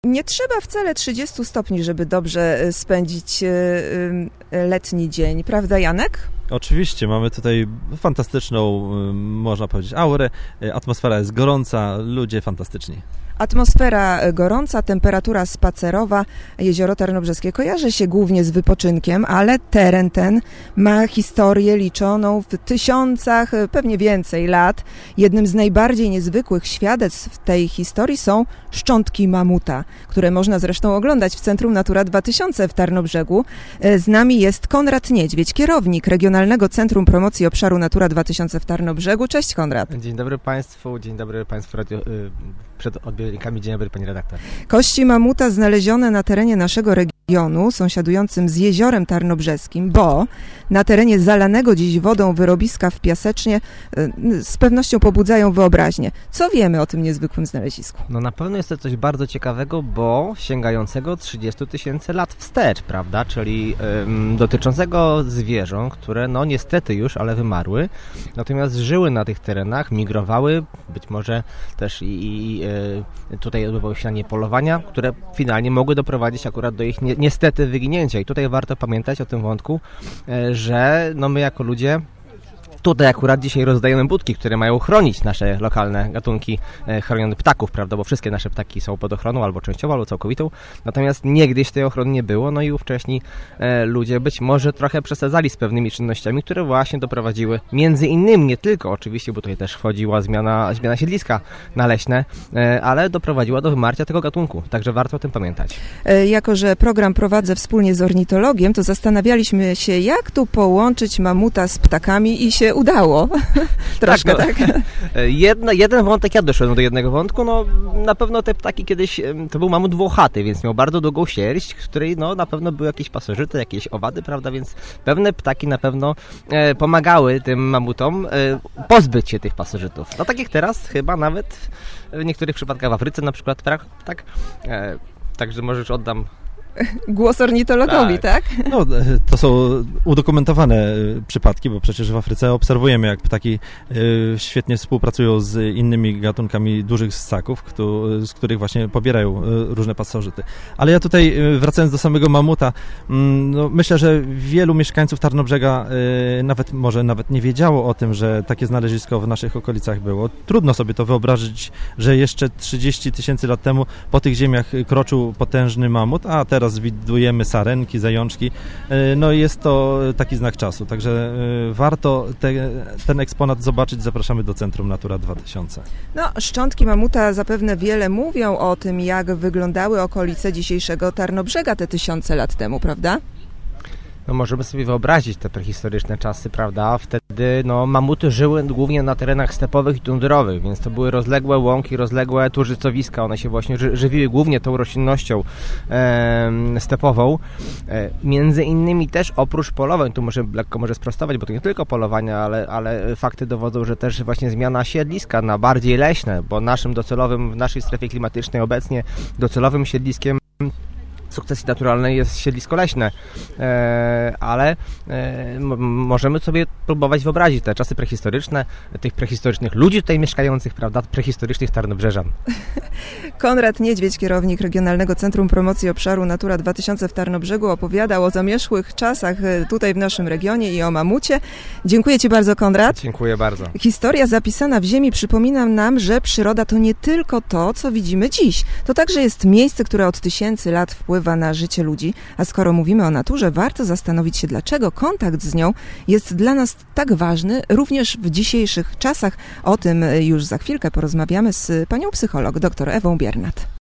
Nie trzeba wcale 30 stopni, żeby dobrze spędzić letni dzień, prawda Janek? Oczywiście, mamy tutaj fantastyczną, można powiedzieć, aurę, atmosfera jest gorąca, ludzie fantastyczni. Atmosfera gorąca, temperatura spacerowa. Jezioro Tarnobrzeskie kojarzy się głównie z wypoczynkiem, ale teren ten ma historię liczoną w tysiącach, pewnie więcej lat. Jednym z najbardziej niezwykłych świadectw tej historii są szczątki mamuta, które można zresztą oglądać w Centrum Natura 2000 w Tarnobrzegu. Z nami jest Konrad Niedźwiedź, kierownik Regionalnego Centrum Promocji Obszaru Natura 2000 w Tarnobrzegu. Cześć Konrad. Dzień dobry Państwu przed odbiornikami. Dzień dobry Pani redaktor. Kości mamuta znalezione na terenie naszego regionu, sąsiadującym z Jeziorem Tarnobrzeskim, bo na terenie zalanego dziś wodą wyrobiska w Piasecznie z pewnością pobudzają wyobraźnię. Co wiemy o tym niezwykłym znalezisku? No na pewno jest to coś bardzo ciekawego, bo sięgającego 30 000 lat wstecz, prawda? Czyli dotyczącego zwierząt, które no niestety już, ale wymarły, natomiast żyły na tych terenach, migrowały, być może też tutaj odbywały się na nie polowania, które finalnie mogły doprowadzić akurat do ich niestety wyginięcia. I tutaj warto pamiętać o tym wątku, że no my jako ludzie tutaj akurat dzisiaj rozdajemy budki, które mają chronić nasze lokalne gatunki chronionych ptaków, prawda, bo wszystkie nasze ptaki są pod ochroną, albo częściowo, albo całkowitą. Natomiast niegdyś tej ochrony nie było, no i ówcześni ludzie być może trochę przesadzali z pewnymi czynnościami, które właśnie doprowadziły, między innymi, nie tylko oczywiście, bo tutaj też wchodziła zmiana siedliska naleśne, ale doprowadziła do wymarcia tego gatunku, także warto o tym pamiętać. Jako że program prowadzę wspólnie z ornitologiem, to zastanawialiśmy się, jak tu połączyć mamuta z ptakami i się udało. Troszkę, tak? Jeden wątek, ja doszedłem do jednego wątku, no na pewno te ptaki kiedyś, to był mamut włochaty, więc miał bardzo długą sierść, w której no na pewno były jakieś pasożyty, jakieś owady, prawda, więc pewne ptaki na pewno pomagały tym mamutom pozbyć się tych pasożytów. No tak jak teraz chyba nawet w niektórych przypadkach w Afryce na przykład, tak? Także może już oddam głos ornitologowi, tak? No, to są udokumentowane przypadki, bo przecież w Afryce obserwujemy, jak ptaki świetnie współpracują z innymi gatunkami dużych ssaków, z których właśnie pobierają różne pasożyty. Ale ja tutaj, wracając do samego mamuta, no, myślę, że wielu mieszkańców Tarnobrzega nawet nie wiedziało o tym, że takie znalezisko w naszych okolicach było. Trudno sobie to wyobrazić, że jeszcze 30 000 lat temu po tych ziemiach kroczył potężny mamut, a teraz widujemy sarenki, zajączki. No jest to taki znak czasu, także warto ten eksponat zobaczyć. Zapraszamy do Centrum Natura 2000. No, szczątki mamuta zapewne wiele mówią o tym, jak wyglądały okolice dzisiejszego Tarnobrzega te tysiące lat temu, prawda? No możemy sobie wyobrazić te prehistoryczne czasy, prawda? Wtedy no, mamuty żyły głównie na terenach stepowych i tundrowych, więc to były rozległe łąki, rozległe turzycowiska. One się właśnie żywiły głównie tą roślinnością stepową. Między innymi też oprócz polowań, tu lekko może sprostować, bo to nie tylko polowania, ale fakty dowodzą, że też właśnie zmiana siedliska na bardziej leśne, bo naszym docelowym, w naszej strefie klimatycznej obecnie docelowym siedliskiem sukcesji naturalnej jest siedlisko leśne, ale możemy sobie próbować wyobrazić te czasy prehistoryczne, tych prehistorycznych ludzi tutaj mieszkających, prawda, prehistorycznych Tarnobrzeżan. Konrad Niedźwiedź, kierownik Regionalnego Centrum Promocji Obszaru Natura 2000 w Tarnobrzegu, opowiadał o zamierzchłych czasach tutaj w naszym regionie i o mamucie. Dziękuję Ci bardzo, Konrad. Dziękuję bardzo. Historia zapisana w ziemi przypomina nam, że przyroda to nie tylko to, co widzimy dziś. To także jest miejsce, które od tysięcy lat wpływa na życie ludzi, a skoro mówimy o naturze, warto zastanowić się, dlaczego kontakt z nią jest dla nas tak ważny, również w dzisiejszych czasach. O tym już za chwilkę porozmawiamy z panią psycholog, dr Ewą Biernat.